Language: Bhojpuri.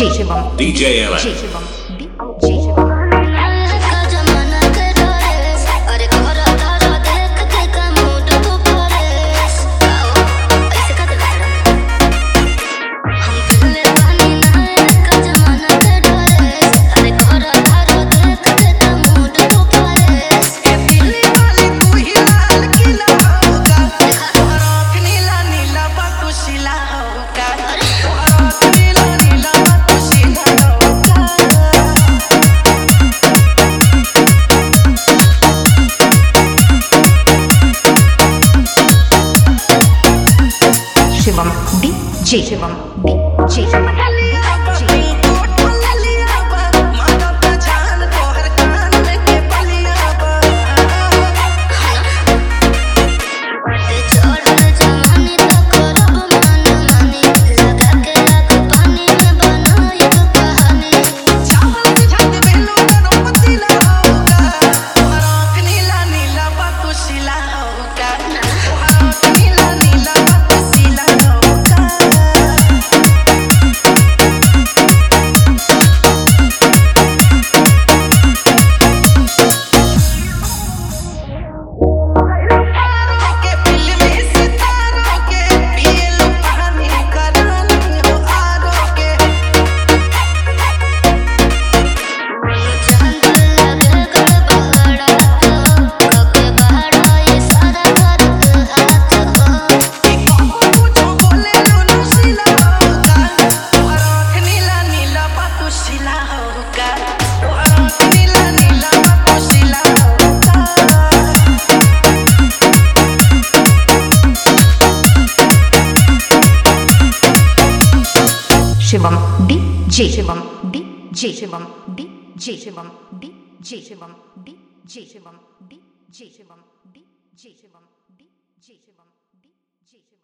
Shivam DJ Ella. Shivam Shivam Shivam DJ Shivam DJ Shivam DJ Shivam DJ Shivam DJ Shivam DJ Shivam DJ Shivam DJ Shivam DJ Shivam DJ Shivam DJ Shivam